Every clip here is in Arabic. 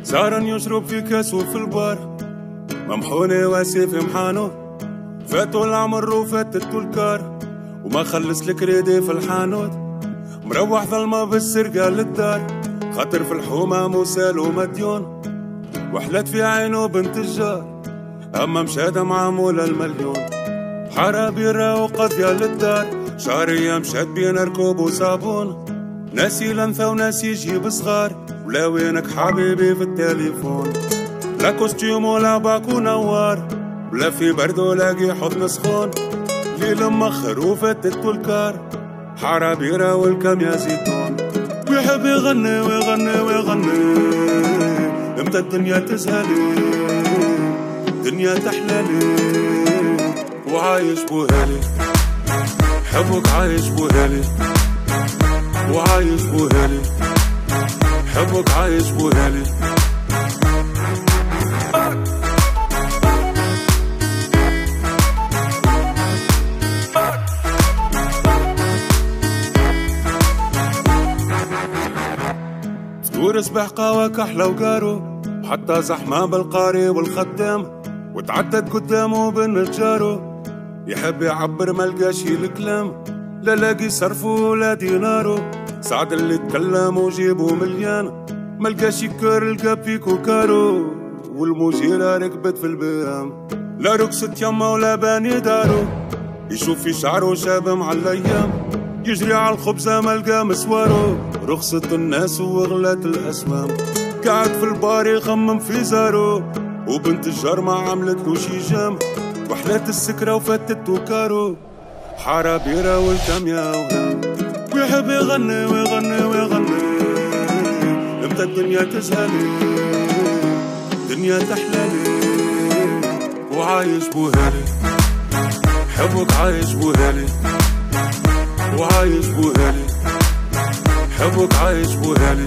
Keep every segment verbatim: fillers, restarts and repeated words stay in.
سهران يشرب في كاس وفي البار، ممحوني واسي في محانو، فاتو العمر وفاتتو الكار، وما خلص الكريدي في الحانوت، مروح ظلمة بالسرقة للدار، خاطر في الحومة موسال ومديون، وحلت في عينو بنت الجار، أما مشادة معمولة المليون، حارة بيرة وقضية للدار، شهرية مشات بين ركوب وصابون، ناسي لنثى وناسي يجيب صغار، ولا وينك حبيبي في التليفون، لا كوستيوم ولا باكو نوار، ولا في برد ولاقي حضن سخون، ليل مخر وفاتتو الكار، حارة بيرة والكم يا زيتون، ويحب يغني ويغني ويغني، امتى الدنيا تزهلي، دنيا تحلالي، وعايش بوهالي، حبك عايش بوهالي، وعايش بوهالي، حبك عايش بوهالي. فطور صبح قهوة كحلة وقارو، وحتى زحمة بالقاري والخدام، وتعدد قدامه بالنجارو، يحب يعبر ملقاش الكلام، لا لاقي صرفه ولا دينارو، سعد اللي تكلم وجيبه مليان، ملقاش يكر لقى فيكو كارو، والمجيرة ركبت في البيام، لا رقصة يما ولا باني دارو، يشوف في شعره شاب مع الايام، يجري على الخبزة ملقى مسوارو، رخصة الناس وغلات الاسمام، قاعد في البار يخمم في زارو، وبنت الجار ما عملت له شي جام، وحلات السكرة وفاتتو كارو، حارة بيرة والكم يا وهام، ويحب يغني ويغني ويغني، امتى الدنيا تزهلي، دنيا تحلالي، وعايش بوهالي، حبك عايش بوهالي، وعايش بوهالي، حبك عايش بوهالي.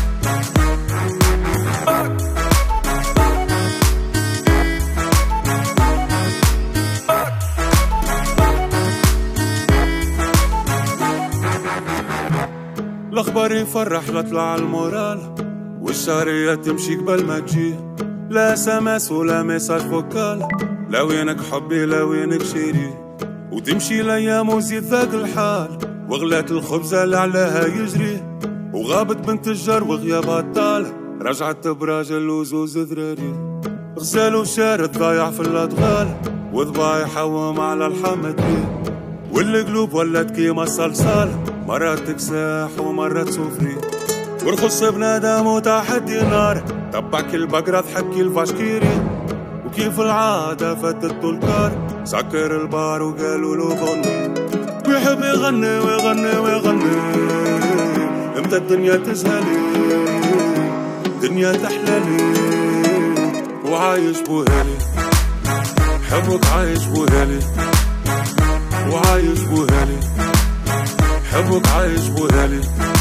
الاخبار يفرح لطلع المورال، والشهرية تمشي قبل ما تجي، لا سماس ولا ميساج فوكال، لا وينك حبي لا وينك شيري، وتمشي الايام وزيد ذاك الحال، وغلات الخبزة اللي عليها يجري، وغابت بنت الجار وغيابها طال، رجعت براجل وزوز ذراري، غزال وشارد ضايع في الادغال، وضبايح حوام على الحمد بيه، والقلوب ولات كيما صلصال، مرات تكساح ومرات سفري، ورخص بنادم وتحدي نار، تبعك البقرة تحكي الفاشكيري، وكيف العادة فاتتو الكار، سكر البار وقالوا له غني، ويحب يغني ويغني ويغني، امتى الدنيا تزهلي، دنيا تحلالي، وعايش بوهالي، حبك عايش بوهالي، وعايش بوهالي، حبك عايش بوهالي.